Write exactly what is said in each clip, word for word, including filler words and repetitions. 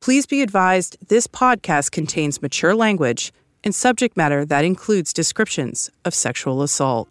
Please be advised this podcast contains mature language and subject matter that includes descriptions of sexual assault.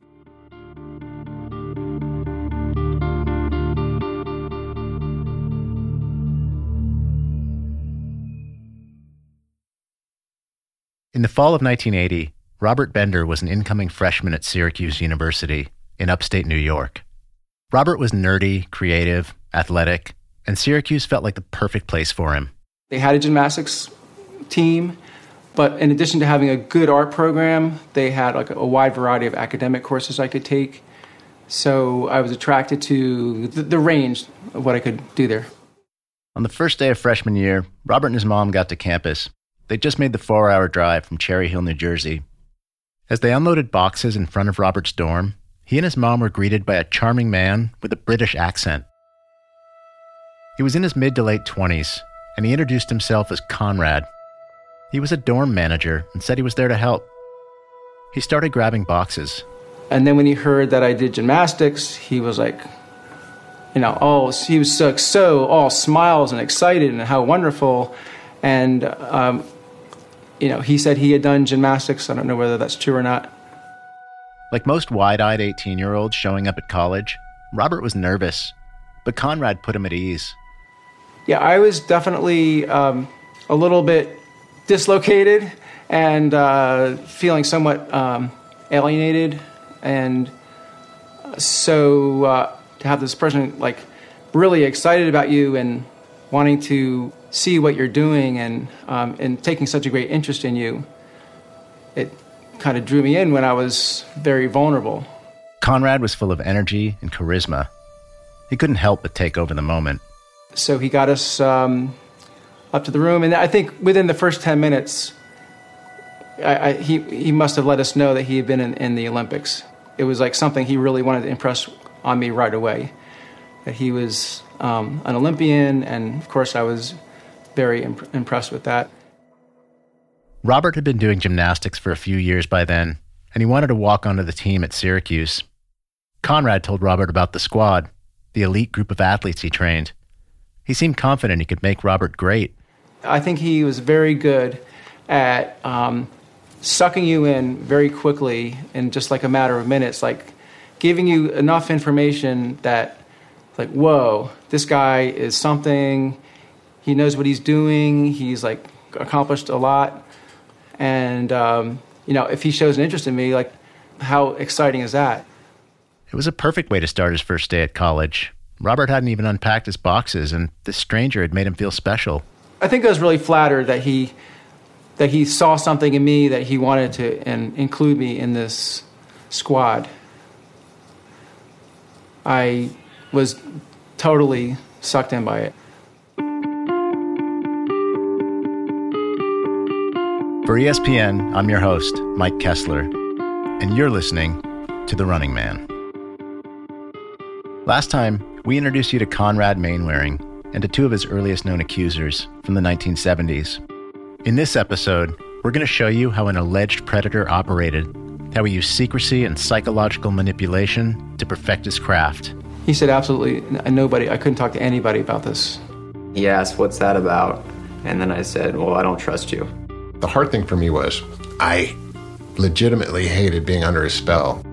In the fall of nineteen eighty, Robert Bender was an incoming freshman at Syracuse University in upstate New York. Robert was nerdy, creative, athletic, and Syracuse felt like the perfect place for him. They had a gymnastics team, but in addition to having a good art program, they had like a wide variety of academic courses I could take. So I was attracted to the, the range of what I could do there. On the first day of freshman year, Robert and his mom got to campus. They just made the four-hour drive from Cherry Hill, New Jersey. As they unloaded boxes in front of Robert's dorm, he and his mom were greeted by a charming man with a British accent. He was in his mid to late twenties, and he introduced himself as Conrad. He was a dorm manager and said he was there to help. He started grabbing boxes. And then when he heard that I did gymnastics, he was like, you know, oh, he was so, so all smiles and excited and how wonderful. And, um, you know, he said he had done gymnastics. I don't know whether that's true or not. Like most wide-eyed eighteen-year-olds showing up at college, Robert was nervous, but Conrad put him at ease. Yeah, I was definitely um, a little bit dislocated and uh, feeling somewhat um, alienated. And so uh, to have this person like really excited about you and wanting to see what you're doing and um, and taking such a great interest in you, it kind of drew me in when I was very vulnerable. Conrad was full of energy and charisma. He couldn't help but take over the moment. So he got us um, up to the room, and I think within the first ten minutes, I, I, he he must have let us know that he had been in, in the Olympics. It was like something he really wanted to impress on me right away, that he was um, an Olympian, and of course I was very imp- impressed with that. Robert had been doing gymnastics for a few years by then, and he wanted to walk onto the team at Syracuse. Conrad told Robert about the squad, the elite group of athletes he trained. He seemed confident he could make Robert great. I think he was very good at um, sucking you in very quickly in just like a matter of minutes, like giving you enough information that, like, whoa, this guy is something. He knows what he's doing. He's like accomplished a lot. And, um, you know, if he shows an interest in me, like, how exciting is that? It was a perfect way to start his first day at college. Robert hadn't even unpacked his boxes, and this stranger had made him feel special. I think I was really flattered that he that he saw something in me that he wanted to and include me in this squad. I was totally sucked in by it. For E S P N, I'm your host, Mike Kessler, and you're listening to The Running Man. Last time, we introduced you to Conrad Mainwaring and to two of his earliest known accusers from the nineteen seventies. In this episode, we're going to show you how an alleged predator operated, how he used secrecy and psychological manipulation to perfect his craft. He said absolutely nobody, I couldn't talk to anybody about this. He asked, what's that about? And then I said, well, I don't trust you. The hard thing for me was I legitimately hated being under his spell.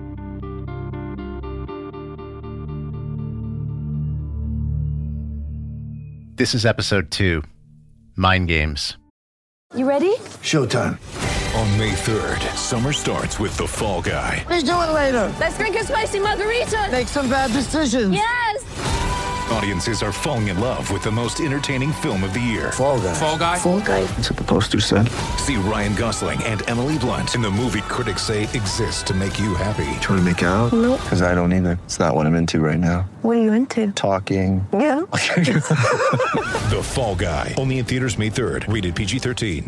This is episode two, Mind Games. You ready? Showtime. On May third, summer starts with The Fall Guy. Let's do it later. Let's drink a spicy margarita. Make some bad decisions. Yes! Audiences are falling in love with the most entertaining film of the year. Fall Guy. Fall Guy? Fall Guy. That's what the poster said. See Ryan Gosling and Emily Blunt in the movie critics say exists to make you happy. Trying to make it out? Nope. Because I don't either. It's not what I'm into right now. What are you into? Talking. Yeah. The Fall Guy. Only in theaters May third. Rated P G thirteen.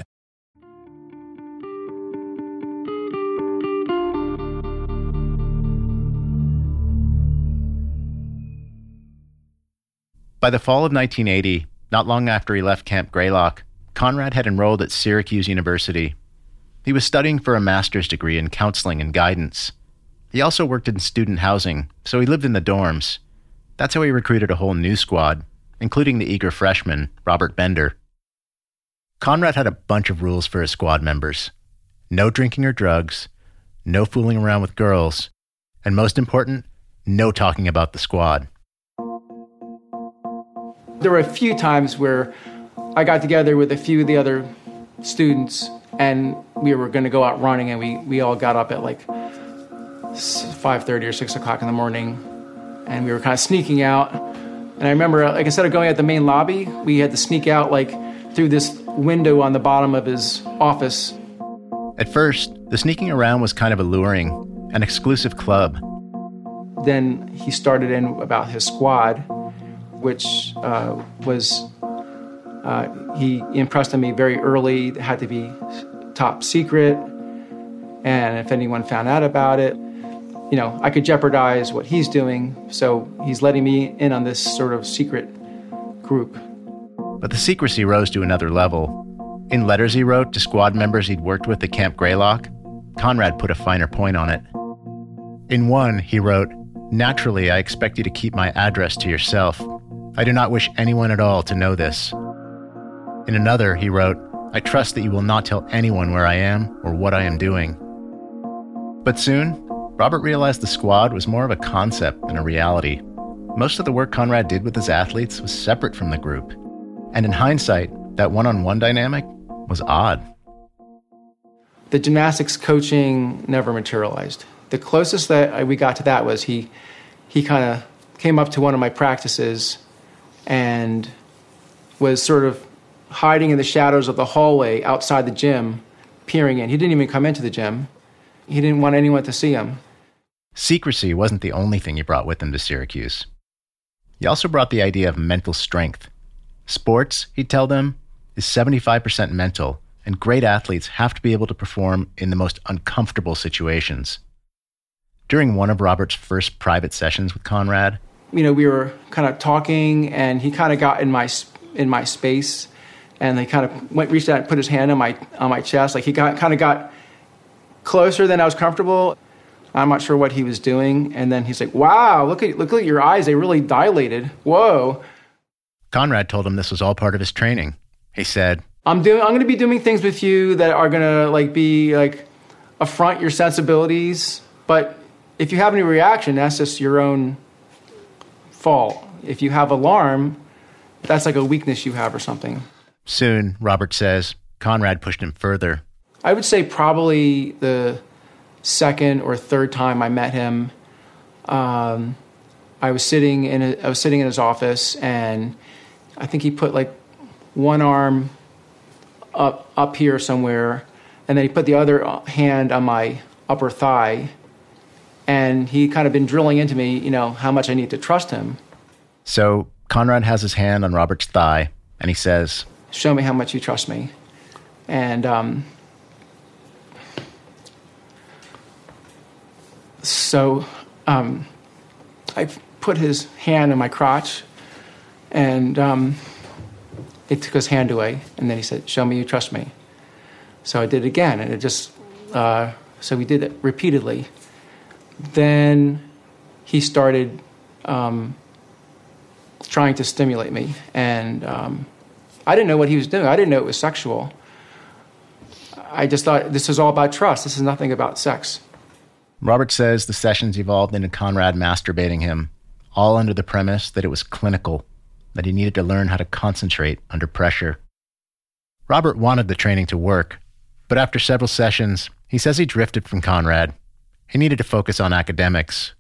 By the fall of nineteen eighty, not long after he left Camp Greylock, Conrad had enrolled at Syracuse University. He was studying for a master's degree in counseling and guidance. He also worked in student housing, so he lived in the dorms. That's how he recruited a whole new squad, including the eager freshman, Robert Bender. Conrad had a bunch of rules for his squad members. No drinking or drugs, no fooling around with girls, and most important, no talking about the squad. There were a few times where I got together with a few of the other students and we were going to go out running, and we, we all got up at like five thirty or six o'clock in the morning, and we were kind of sneaking out. And I remember, like, instead of going at the main lobby, we had to sneak out like through this window on the bottom of his office. At first, the sneaking around was kind of alluring, an exclusive club. Then he started in about his squad, which uh, was, uh, he impressed on me very early. It had to be top secret, and if anyone found out about it, you know, I could jeopardize what he's doing. So he's letting me in on this sort of secret group. But the secrecy rose to another level. In letters he wrote to squad members he'd worked with at Camp Greylock, Conrad put a finer point on it. In one, he wrote, "Naturally, I expect you to keep my address to yourself. I do not wish anyone at all to know this." In another, he wrote, "I trust that you will not tell anyone where I am or what I am doing." But soon, Robert realized the squad was more of a concept than a reality. Most of the work Conrad did with his athletes was separate from the group. And in hindsight, that one-on-one dynamic was odd. The gymnastics coaching never materialized. The closest that we got to that was he he kind of came up to one of my practices and was sort of hiding in the shadows of the hallway outside the gym, peering in. He didn't even come into the gym. He didn't want anyone to see him. Secrecy wasn't the only thing he brought with him to Syracuse. He also brought the idea of mental strength. Sports, he'd tell them, is seventy-five percent mental, and great athletes have to be able to perform in the most uncomfortable situations. During one of Robert's first private sessions with Conrad, you know, we were kind of talking, and he kind of got in my in my space, and he kind of went, reached out and put his hand on my on my chest. Like he got kind of got closer than I was comfortable. I'm not sure what he was doing, and then he's like, "Wow, look at look at your eyes; they really dilated. Whoa." Conrad told him this was all part of his training. He said, I'm doing I'm going to be doing things with you that are going to like be like affront your sensibilities, but if you have any reaction, that's just your own fault. If you have alarm, that's like a weakness you have or something. Soon, Robert says, Conrad pushed him further. I would say probably the second or third time I met him, um, I was sitting in a, I was sitting in his office, and I think he put like one arm up up here somewhere, and then he put the other hand on my upper thigh, and he kind of been drilling into me, you know, how much I need to trust him. So Conrad has his hand on Robert's thigh, and he says, "Show me how much you trust me." And um, so um, I put his hand on my crotch, and um, he took his hand away, and then he said, "Show me you trust me." So I did it again, and it just, uh, so we did it repeatedly. Then he started um, trying to stimulate me, and um, I didn't know what he was doing. I didn't know it was sexual. I just thought this is all about trust. This is nothing about sex. Robert says the sessions evolved into Conrad masturbating him, all under the premise that it was clinical, that he needed to learn how to concentrate under pressure. Robert wanted the training to work, but after several sessions, he says he drifted from Conrad. He needed to focus on academics.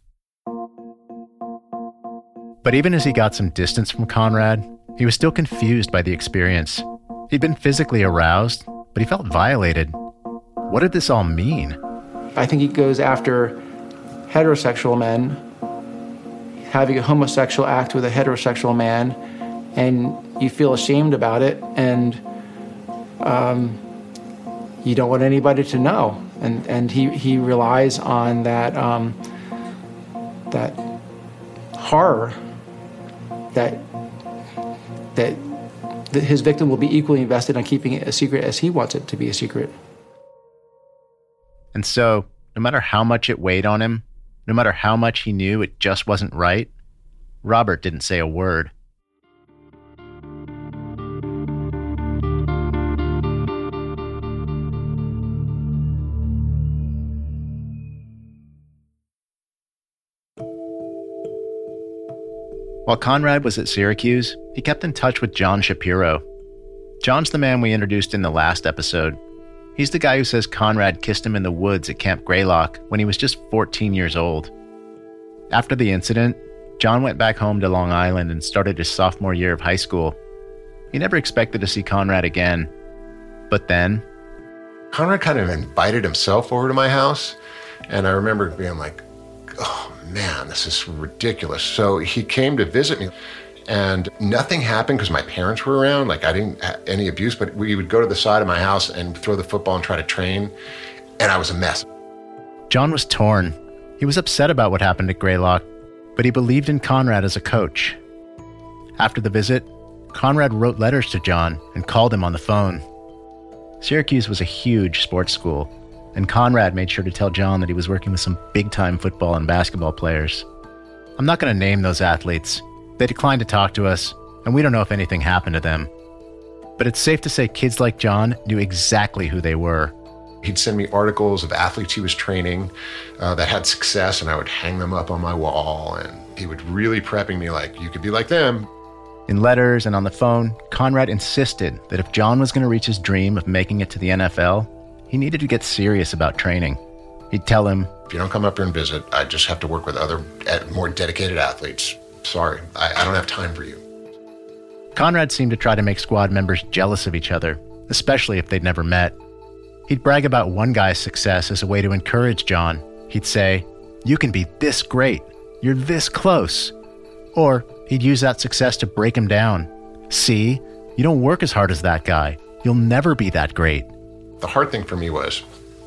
But even as he got some distance from Conrad, he was still confused by the experience. He'd been physically aroused, but he felt violated. What did this all mean? I think he goes after heterosexual men, having a homosexual act with a heterosexual man, and you feel ashamed about it, and um, you don't want anybody to know. And and he, he relies on that um, that horror that that that his victim will be equally invested on keeping it a secret as he wants it to be a secret. And so, no matter how much it weighed on him, no matter how much he knew it just wasn't right, Robert didn't say a word. While Conrad was at Syracuse, he kept in touch with John Shapiro. John's the man we introduced in the last episode. He's the guy who says Conrad kissed him in the woods at Camp Greylock when he was just fourteen years old. After the incident, John went back home to Long Island and started his sophomore year of high school. He never expected to see Conrad again. But then... Conrad kind of invited himself over to my house, and I remember being like, oh man, this is ridiculous. So he came to visit me, and nothing happened because my parents were around. Like, I didn't have any abuse, but we would go to the side of my house and throw the football and try to train, and I was a mess. John was torn. He was upset about what happened at Greylock, but he believed in Conrad as a coach. After the visit, Conrad wrote letters to John and called him on the phone. Syracuse was a huge sports school, and Conrad made sure to tell John that he was working with some big-time football and basketball players. I'm not going to name those athletes. They declined to talk to us, and we don't know if anything happened to them. But it's safe to say kids like John knew exactly who they were. He'd send me articles of athletes he was training uh, that had success, and I would hang them up on my wall, and he would really prepping me like, you could be like them. In letters and on the phone, Conrad insisted that if John was going to reach his dream of making it to the N F L, he needed to get serious about training. He'd tell him, if you don't come up here and visit, I just have to work with other, more dedicated athletes. Sorry, I, I don't have time for you. Conrad seemed to try to make squad members jealous of each other, especially if they'd never met. He'd brag about one guy's success as a way to encourage John. He'd say, you can be this great. You're this close. Or he'd use that success to break him down. See, you don't work as hard as that guy. You'll never be that great. The hard thing for me was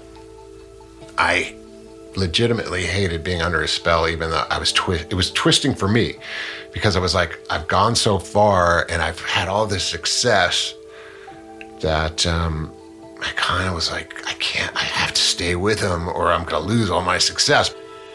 I legitimately hated being under his spell, even though I was twi- it was twisting for me, because I was like, I've gone so far and I've had all this success that um, I kind of was like, I can't, I have to stay with him or I'm going to lose all my success.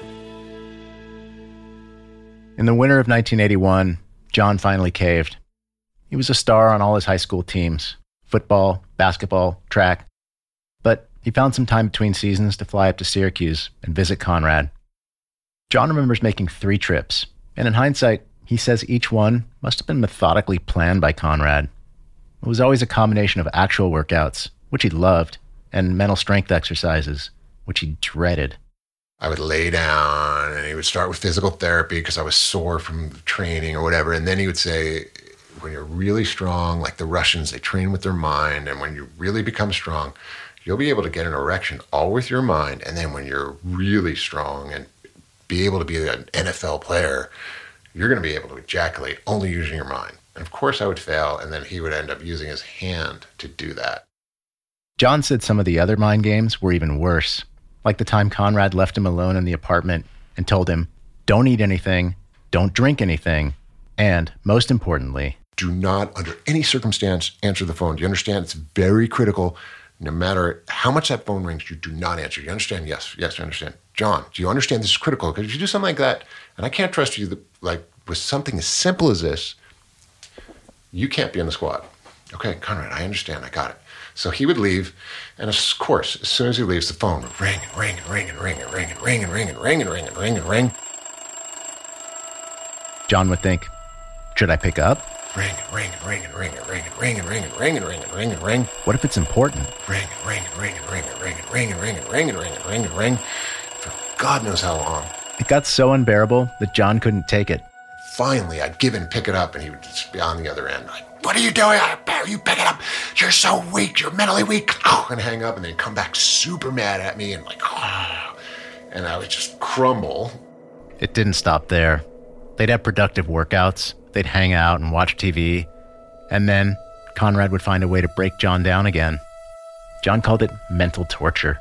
In the winter of nineteen eighty-one, John finally caved. He was a star on all his high school teams, football, basketball, track. But he found some time between seasons to fly up to Syracuse and visit Conrad. John remembers making three trips, and in hindsight, he says each one must have been methodically planned by Conrad. It was always a combination of actual workouts, which he loved, and mental strength exercises, which he dreaded. I would lay down and he would start with physical therapy because I was sore from training or whatever. And then he would say, when you're really strong, like the Russians, they train with their mind. And when you really become strong, you'll be able to get an erection all with your mind. And then when you're really strong and be able to be an N F L player, you're going to be able to ejaculate only using your mind. And of course I would fail. And then he would end up using his hand to do that. John said some of the other mind games were even worse. Like the time Conrad left him alone in the apartment and told him, don't eat anything, don't drink anything, and, most importantly, do not, under any circumstance, answer the phone. Do you understand? It's very critical. No matter how much that phone rings, you do not answer. You understand? Yes, yes, I understand. John, do you understand this is critical? Because if you do something like that, and I can't trust you, like with something as simple as this, you can't be in the squad. Okay, Conrad, I understand. I got it. So he would leave, and of course, as soon as he leaves, the phone would ring and ring and ring and ring and ring and ring and ring and ring and ring and ring and ring. John would think, should I pick up? Ring and ring and ring and ring and ring and ring and ring and ring and ring and ring and ring. What if it's important? Ring and ring and ring and ring and ring and ring and ring and ring and ring and ring and ring for God knows how long. It got so unbearable that John couldn't take it. Finally, I'd give in, pick it up, and he would just be on the other end. Like, what are you doing? You pick it up. You're so weak. You're mentally weak. And hang up, and then come back super mad at me and like, oh. And I would just crumble. It didn't stop there. They'd have productive workouts. They'd hang out and watch T V. And then Conrad would find a way to break John down again. John called it mental torture.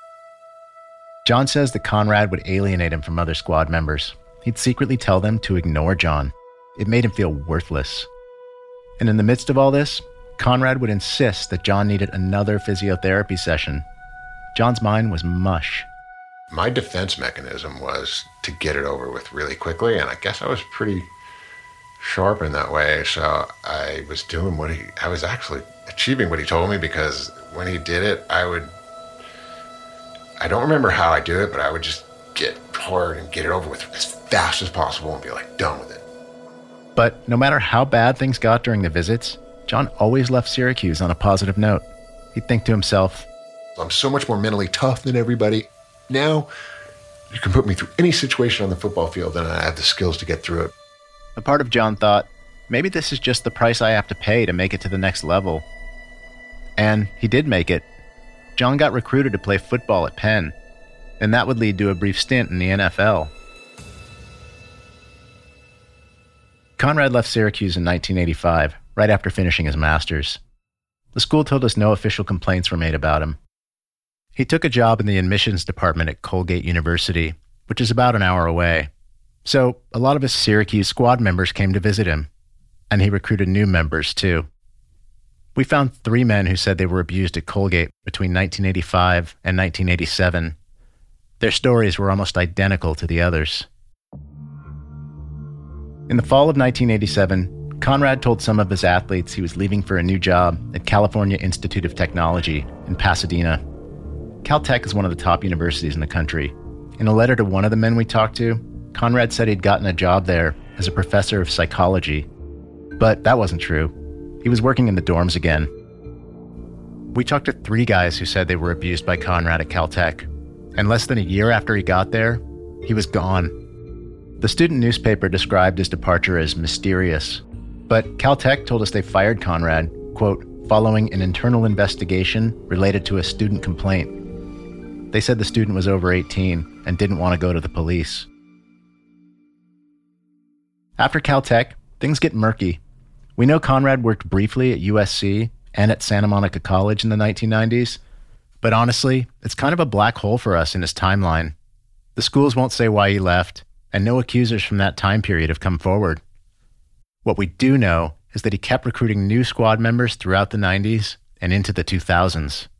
John says that Conrad would alienate him from other squad members. He'd secretly tell them to ignore John. It made him feel worthless. And in the midst of all this, Conrad would insist that John needed another physiotherapy session. John's mind was mush. My defense mechanism was to get it over with really quickly, and I guess I was pretty sharp in that way. So I was doing what he, I was actually achieving what he told me, because when he did it, I would, I don't remember how I do it, but I would just get hard and get it over with as fast as possible and be like, done with it. But no matter how bad things got during the visits, John always left Syracuse on a positive note. He'd think to himself, I'm so much more mentally tough than everybody. Now, you can put me through any situation on the football field and I have the skills to get through it. A part of John thought, maybe this is just the price I have to pay to make it to the next level. And he did make it. John got recruited to play football at Penn, and that would lead to a brief stint in the N F L. Conrad left Syracuse in nineteen eighty-five, right after finishing his master's. The school told us no official complaints were made about him. He took a job in the admissions department at Colgate University, which is about an hour away. So a lot of his Syracuse squad members came to visit him, and he recruited new members too. We found three men who said they were abused at Colgate between nineteen eighty-five and nineteen eighty-seven. Their stories were almost identical to the others. In the fall of nineteen eighty-seven, Conrad told some of his athletes he was leaving for a new job at California Institute of Technology in Pasadena. Caltech is one of the top universities in the country. In a letter to one of the men we talked to, Conrad said he'd gotten a job there as a professor of psychology. But that wasn't true. He was working in the dorms again. We talked to three guys who said they were abused by Conrad at Caltech, and less than a year after he got there, he was gone. The student newspaper described his departure as mysterious, but Caltech told us they fired Conrad, quote, following an internal investigation related to a student complaint. They said the student was over eighteen and didn't want to go to the police. After Caltech, things get murky. We know Conrad worked briefly at U S C and at Santa Monica College in the nineteen nineties, but honestly, it's kind of a black hole for us in his timeline. The schools won't say why he left, and no accusers from that time period have come forward. What we do know is that he kept recruiting new squad members throughout the nineties and into the two thousands.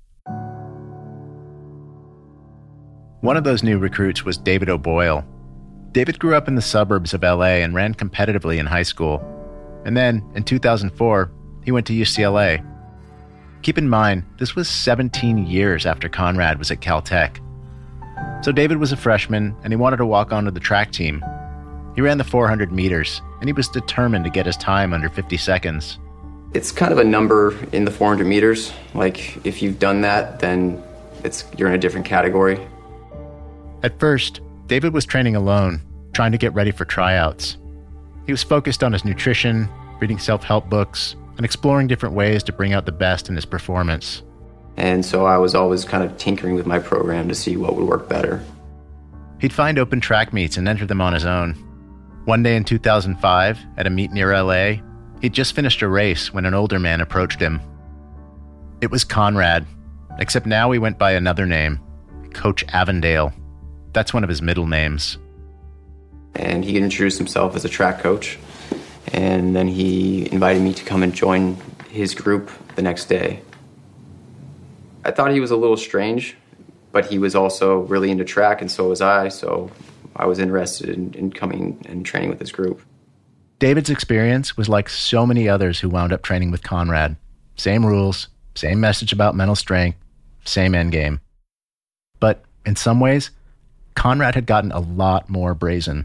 One of those new recruits was David O'Boyle. David grew up in the suburbs of L A and ran competitively in high school. And then, in two thousand four, he went to U C L A. Keep in mind, this was seventeen years after Conrad was at Caltech. So David was a freshman, and he wanted to walk onto the track team. He ran the four hundred meters, and he was determined to get his time under fifty seconds. It's kind of a number in the four hundred meters. Like, if you've done that, then it's you're in a different category. At first, David was training alone, trying to get ready for tryouts. He was focused on his nutrition, reading self-help books, and exploring different ways to bring out the best in his performance. And so I was always kind of tinkering with my program to see what would work better. He'd find open track meets and enter them on his own. One day in two thousand five, at a meet near L A, he'd just finished a race when an older man approached him. It was Conrad, except now he went by another name, Coach Avondale. That's one of his middle names. And he introduced himself as a track coach, and then he invited me to come and join his group the next day. I thought he was a little strange, but he was also really into track, and so was I, so I was interested in, in coming and training with his group. David's experience was like so many others who wound up training with Conrad. Same rules, same message about mental strength, same end game. But in some ways, Conrad had gotten a lot more brazen.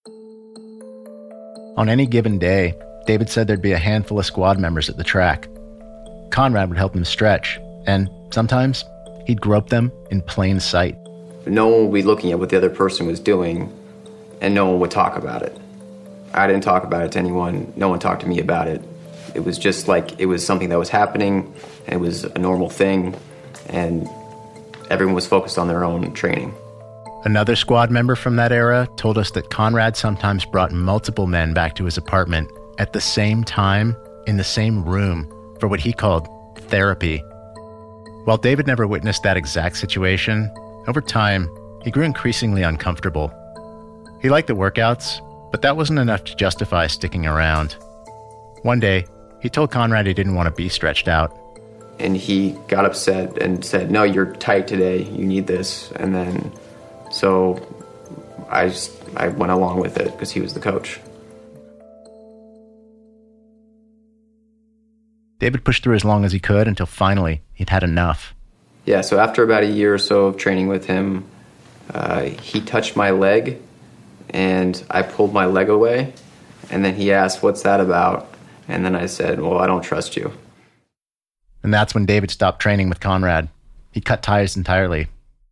On any given day, David said there'd be a handful of squad members at the track. Conrad would help them stretch, and sometimes he'd grope them in plain sight. No one would be looking at what the other person was doing, and no one would talk about it. I didn't talk about it to anyone. No one talked to me about it. It was just like it was something that was happening, and it was a normal thing, and everyone was focused on their own training. Another squad member from that era told us that Conrad sometimes brought multiple men back to his apartment at the same time, in the same room, for what he called therapy. While David never witnessed that exact situation, over time, he grew increasingly uncomfortable. He liked the workouts, but that wasn't enough to justify sticking around. One day, he told Conrad he didn't want to be stretched out. And he got upset and said, "No, you're tight today. You need this." And then, so I just, I went along with it because he was the coach. David pushed through as long as he could until finally he'd had enough. Yeah, so after about a year or so of training with him, uh, he touched my leg, and I pulled my leg away, And then he asked, "What's that about?" And then I said, "Well, I don't trust you." And that's when David stopped training with Conrad. He cut ties entirely.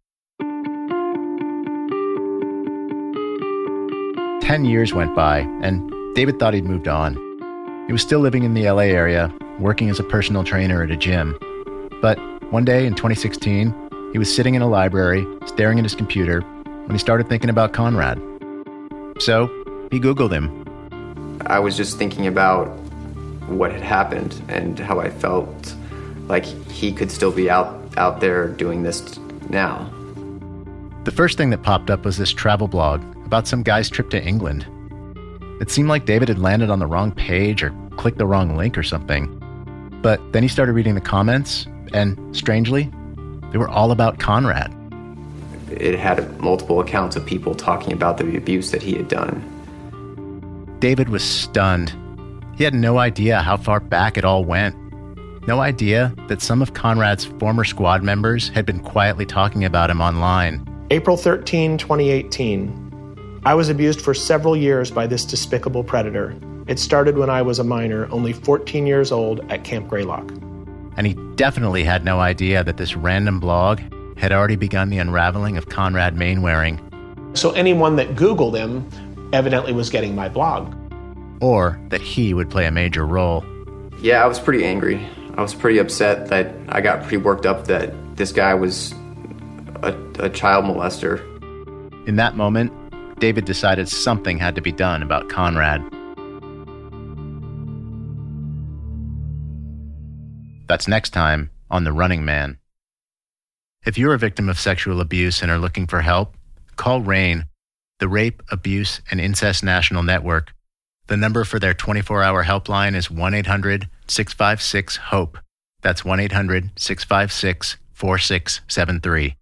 Ten years went by, and David thought he'd moved on. He was still living in the L A area, working as a personal trainer at a gym. But one day in twenty sixteen, he was sitting in a library, staring at his computer, when he started thinking about Conrad. So he Googled him. I was just thinking about what had happened and how I felt like he could still be out, out there doing this now. The first thing that popped up was this travel blog about some guy's trip to England. It seemed like David had landed on the wrong page or clicked the wrong link or something. But then he started reading the comments, and strangely, they were all about Conrad. It had multiple accounts of people talking about the abuse that he had done. David was stunned. He had no idea how far back it all went. No idea that some of Conrad's former squad members had been quietly talking about him online. April thirteenth, twenty eighteen. I was abused for several years by this despicable predator. It started when I was a minor, only fourteen years old, at Camp Greylock. And he definitely had no idea that this random blog had already begun the unraveling of Conrad Mainwaring. So anyone that Googled him evidently was getting my blog. Or that he would play a major role. Yeah, I was pretty angry. I was pretty upset that I got pretty worked up that this guy was a, a child molester. In that moment, David decided something had to be done about Conrad. That's next time on The Running Man. If you're a victim of sexual abuse and are looking for help, call RAIN, the Rape, Abuse, and Incest National Network. The number for their twenty-four hour helpline is one eight hundred six five six HOPE. That's one eight hundred six five six four six seven three.